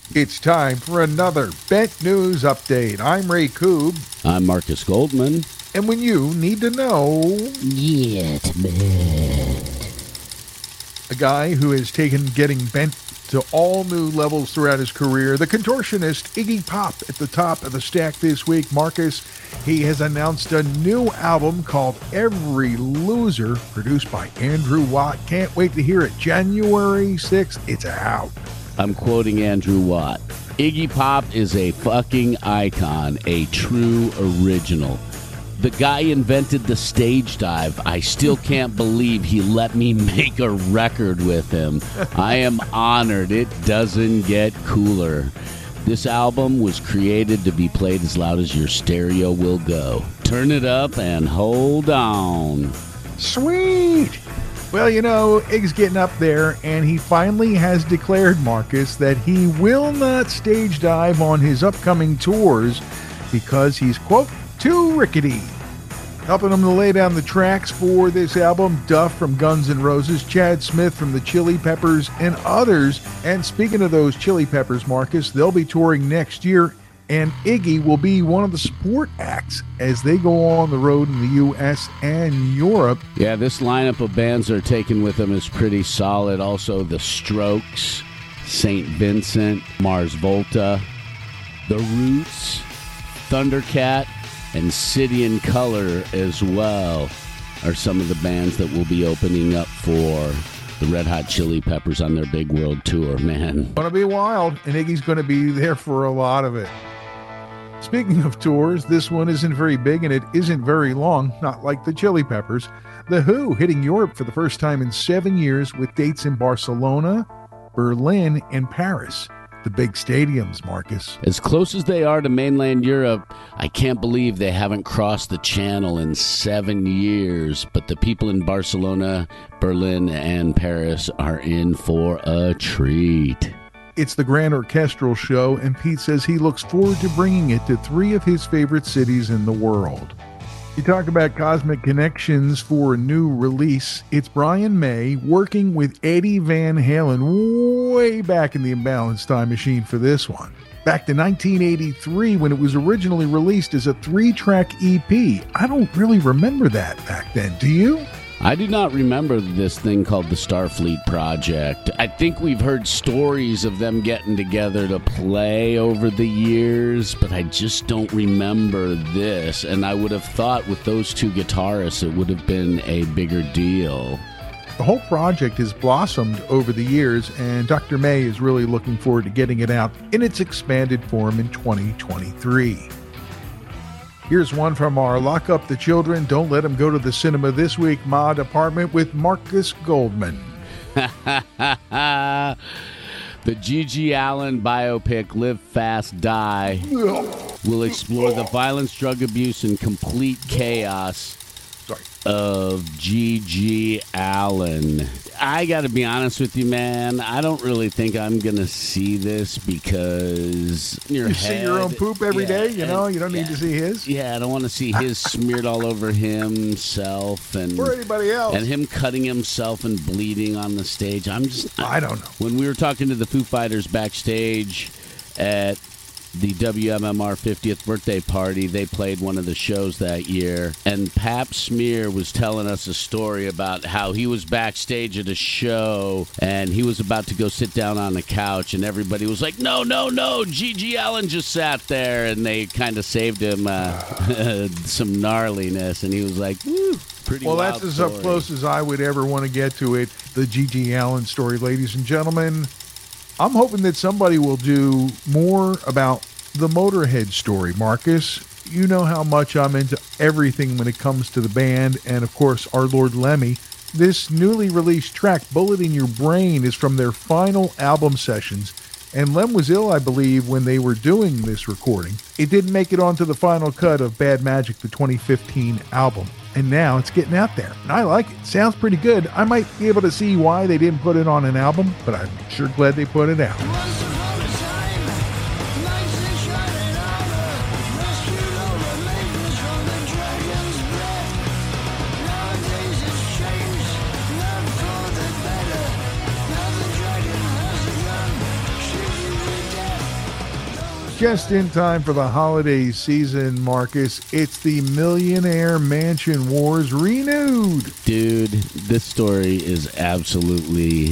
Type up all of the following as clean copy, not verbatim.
It's time for another Bent News Update. I'm Ray Koob. I'm Marcus Goldman. And when you need to know... Get bent. A guy who has taken getting bent to all new levels throughout his career, the contortionist Iggy Pop at the top of the stack this week. Marcus, he has announced a new album called Every Loser, produced by Andrew Watt. Can't wait to hear it. January 6th, it's out. I'm quoting Andrew Watt. Iggy Pop is a fucking icon, a true original. The guy invented the stage dive. I still can't believe he let me make a record with him. I am honored. It doesn't get cooler. This album was created to be played as loud as your stereo will go. Turn it up and hold on. Sweet! Well, you know, Iggy's getting up there, and he finally has declared, Marcus, that he will not stage dive on his upcoming tours because he's, quote, too rickety. Helping him to lay down the tracks for this album, Duff from Guns N' Roses, Chad Smith from the Chili Peppers, and others. And speaking of those Chili Peppers, Marcus, they'll be touring next year, and Iggy will be one of the support acts as they go on the road in the U.S. and Europe. Yeah, this lineup of bands they're taking with them is pretty solid. Also, The Strokes, St. Vincent, Mars Volta, The Roots, Thundercat, and City and Color as well are some of the bands that will be opening up for the Red Hot Chili Peppers on their big world tour, man. Gonna be wild, and Iggy's gonna be there for a lot of it. Speaking of tours, this one isn't very big and it isn't very long, not like the Chili Peppers. The Who hitting Europe for the first time in 7 years with dates in Barcelona, Berlin, and Paris. The big stadiums, Marcus. As close as they are to mainland Europe, I can't believe they haven't crossed the channel in 7 years. But the people in Barcelona, Berlin, and Paris are in for a treat. It's the Grand Orchestral Show, and Pete says he looks forward to bringing it to 3 of his favorite cities in the world. You talk about cosmic connections for a new release. It's Brian May working with Eddie Van Halen way back in the Imbalanced Time Machine for this one. Back to 1983 when it was originally released as a 3-track EP. I don't really remember that back then. Do you? I do not remember this thing called the Starfleet Project. I think we've heard stories of them getting together to play over the years, but I just don't remember this. And I would have thought with those two guitarists, it would have been a bigger deal. The whole project has blossomed over the years, and Dr. May is really looking forward to getting it out in its expanded form in 2023. Here's one from our Lock Up the Children, Don't Let Them Go to the Cinema This Week mod department with Marcus Goldman. The G.G. Allen biopic Live Fast Die will explore the violence, drug abuse, and complete chaos of G.G. Allen. I got to be honest with you, man. I don't really think I'm going to see this because you see your own poop every day, you know? You don't need to see his? Yeah, I don't want to see his smeared all over himself and or anybody else. And him cutting himself and bleeding on the stage. I don't know. When we were talking to the Foo Fighters backstage at the WMMR 50th birthday party, they played one of the shows that year, and Pap Smear was telling us a story about how he was backstage at a show and he was about to go sit down on the couch, and everybody was like, no, G.G. Allen just sat there, and they kind of saved him some gnarliness, and he was like, woo. Well, that's as up close as I would ever want to get to it, the G.G. Allen story, ladies and gentlemen. I'm hoping that somebody will do more about the Motorhead story, Marcus. You know how much I'm into everything when it comes to the band, and of course, our Lord Lemmy. This newly released track, Bullet in Your Brain, is from their final album sessions, and Lem was ill, I believe, when they were doing this recording. It didn't make it onto the final cut of Bad Magic, the 2015 album. And now it's getting out there, and I like it. Sounds pretty good. I might be able to see why they didn't put it on an album, but I'm sure glad they put it out. Just in time for the holiday season, Marcus, it's the Millionaire Mansion Wars renewed. Dude, this story is absolutely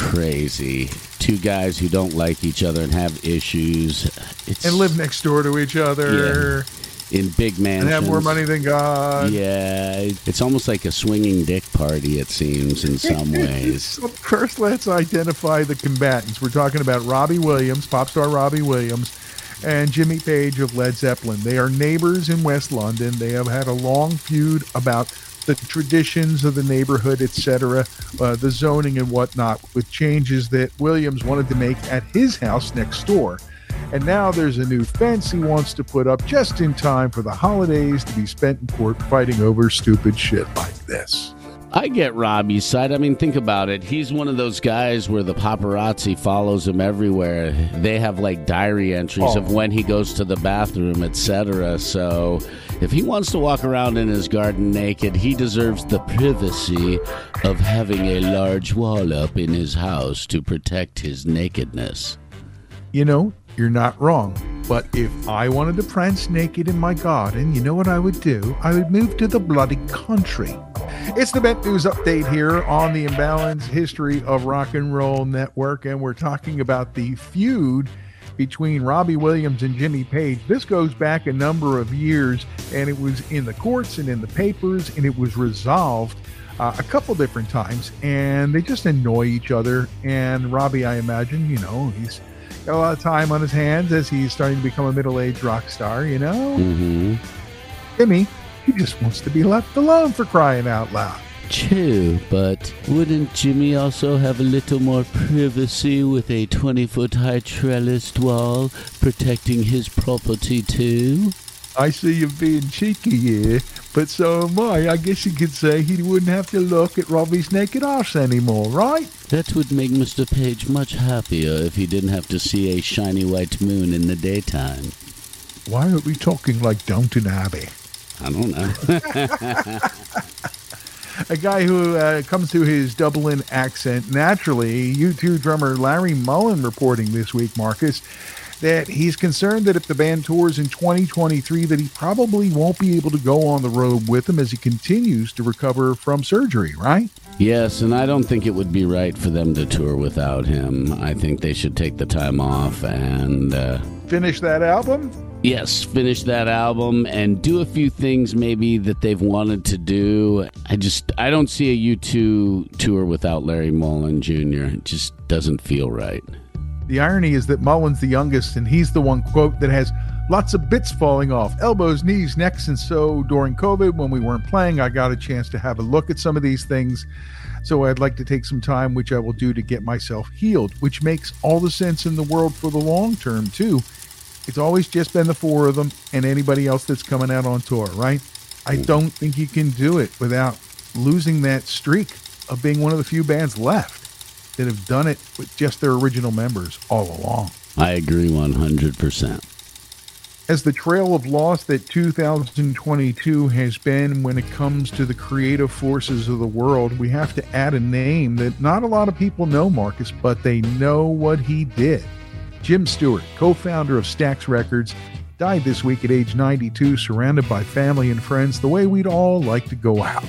crazy. Two guys who don't like each other and have issues. And live next door to each other. Yeah. In big mansions. And have more money than God. Yeah, it's almost like a swinging dick party, it seems, in some ways. So first, let's identify the combatants. We're talking about Robbie Williams, pop star Robbie Williams, and Jimmy Page of Led Zeppelin. They are neighbors in West London. They have had a long feud about the traditions of the neighborhood, etc., the zoning and whatnot, with changes that Williams wanted to make at his house next door. And now there's a new fence he wants to put up just in time for the holidays to be spent in court fighting over stupid shit like this. I get Robbie's side. I mean, think about it. He's one of those guys where the paparazzi follows him everywhere. They have like diary entries of when he goes to the bathroom, etc. So if he wants to walk around in his garden naked, he deserves the privacy of having a large wall up in his house to protect his nakedness. You know, you're not wrong. But if I wanted to prance naked in my garden, you know what I would do? I would move to the bloody country. It's the Bent News Update here on the Imbalanced History of Rock and Roll Network, and we're talking about the feud between Robbie Williams and Jimmy Page. This goes back a number of years, and it was in the courts and in the papers, and it was resolved a couple different times, and they just annoy each other. And Robbie, I imagine, you know, he's got a lot of time on his hands as he's starting to become a middle-aged rock star, you know? Mm-hmm. Jimmy, he just wants to be left alone, for crying out loud. True, but wouldn't Jimmy also have a little more privacy with a 20-foot-high trellised wall protecting his property too? I see you being cheeky here, but so am I. I guess you could say he wouldn't have to look at Robbie's naked arse anymore, right? That would make Mr. Page much happier if he didn't have to see a shiny white moon in the daytime. Why are we talking like Downton Abbey? I don't know. A guy who comes to his Dublin accent naturally, U2 drummer Larry Mullen reporting this week, Marcus, that he's concerned that if the band tours in 2023, that he probably won't be able to go on the road with them as he continues to recover from surgery, right? Yes, and I don't think it would be right for them to tour without him. I think they should take the time off and finish that album? Yes, finish that album and do a few things maybe that they've wanted to do. I don't see a U2 tour without Larry Mullen Jr. It just doesn't feel right. The irony is that Mullen's the youngest, and he's the one, quote, that has lots of bits falling off, elbows, knees, necks, and so during COVID, when we weren't playing, I got a chance to have a look at some of these things. So I'd like to take some time, which I will do to get myself healed, which makes all the sense in the world for the long term, too. It's always just been the four of them and anybody else that's coming out on tour, right? I don't think you can do it without losing that streak of being one of the few bands left that have done it with just their original members all along. I agree 100%. As the trail of loss that 2022 has been when it comes to the creative forces of the world, we have to add a name that not a lot of people know, Marcus, but they know what he did. Jim Stewart, co-founder of Stax Records, died this week at age 92, surrounded by family and friends, the way we'd all like to go out.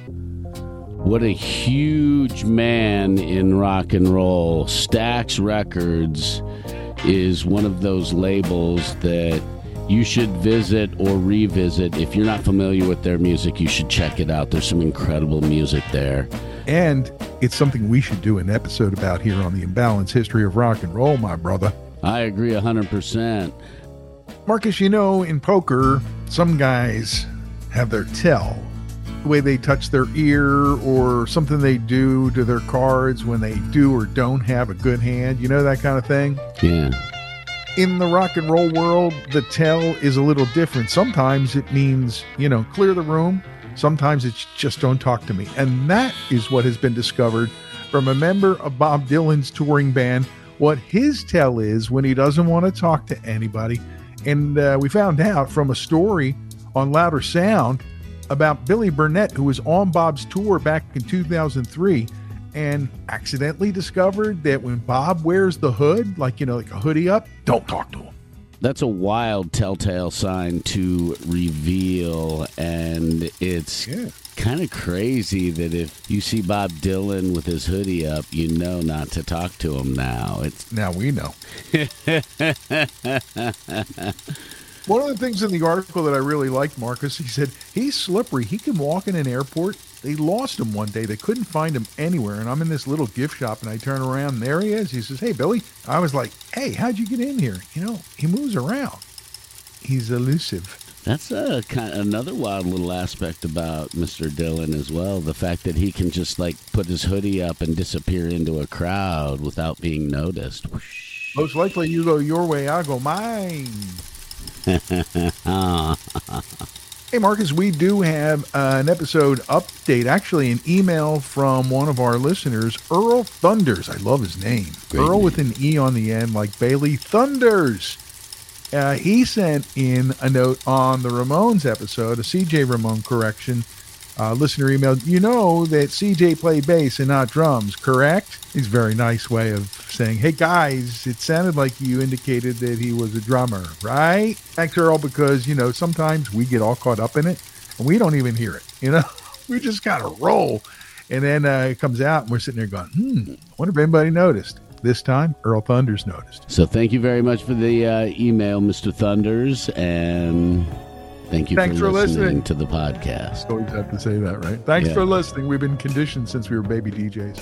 What a huge man in rock and roll. Stax Records is one of those labels that you should visit or revisit. If you're not familiar with their music, you should check it out. There's some incredible music there. And it's something we should do an episode about here on the Imbalanced History of Rock and Roll, my brother. I agree 100%. Marcus, you know, in poker, some guys have their tell. The way they touch their ear or something they do to their cards when they do or don't have a good hand. You know, that kind of thing? Yeah. In the rock and roll world, the tell is a little different. Sometimes it means, you know, clear the room. Sometimes it's just don't talk to me. And that is what has been discovered from a member of Bob Dylan's touring band, what his tell is when he doesn't want to talk to anybody. And we found out from a story on Louder Sound about Billy Burnett, who was on Bob's tour back in 2003 and accidentally discovered that when Bob wears the hood, like, you know, like a hoodie up, don't talk to him. That's a wild telltale sign to reveal, and it's kind of crazy that if you see Bob Dylan with his hoodie up, you know not to talk to him now. Now we know. One of the things in the article that I really liked, Marcus, he said, he's slippery. He can walk in an airport. They lost him one day. They couldn't find him anywhere. And I'm in this little gift shop, and I turn around, and there he is. He says, hey, Billy. I was like, hey, how'd you get in here? He moves around. He's elusive. That's another wild little aspect about Mr. Dylan as well. The fact that he can just, put his hoodie up and disappear into a crowd without being noticed. Whoosh. Most likely you go your way, I'll go mine. Hey, Marcus, we do have an episode update, actually an email from one of our listeners, Earl Thunders. I love his name. Great Earl name. with an E on the end, like Bailey Thunders. He sent in a note on the Ramones episode, a CJ Ramone correction. Listener emailed, you know that CJ played bass and not drums, correct? He's a very nice way of saying, hey guys, it sounded like you indicated that he was a drummer, right? Thanks, Earl, because, sometimes we get all caught up in it and we don't even hear it, we just kind of roll. And then it comes out and we're sitting there going, I wonder if anybody noticed. This time, Earl Thunders noticed. So thank you very much for the email, Mr. Thunders, and thanks for listening to the podcast. Always have to say that, right? Thanks for listening. We've been conditioned since we were baby DJs.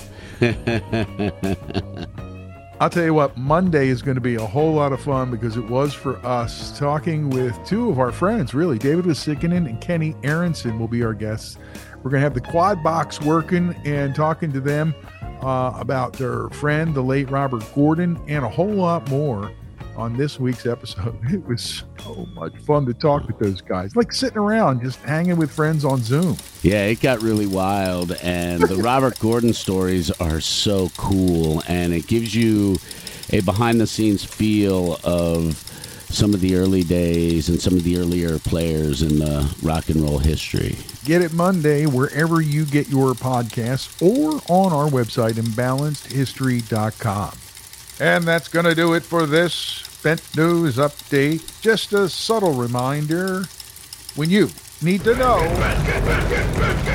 I'll tell you what, Monday is going to be a whole lot of fun because it was for us talking with two of our friends, really. David Wasikinen and Kenny Aronson will be our guests. We're going to have the quad box working and talking to them about their friend, the late Robert Gordon, and a whole lot more on this week's episode. It was so much fun to talk with those guys, like sitting around just hanging with friends on Zoom. Yeah, it got really wild, and the Robert Gordon stories are so cool, and it gives you a behind-the-scenes feel of some of the early days and some of the earlier players in the rock and roll history. Get it Monday wherever you get your podcasts or on our website, imbalancedhistory.com. And that's going to do it for this Bent News Update. Just a subtle reminder, when you need to know...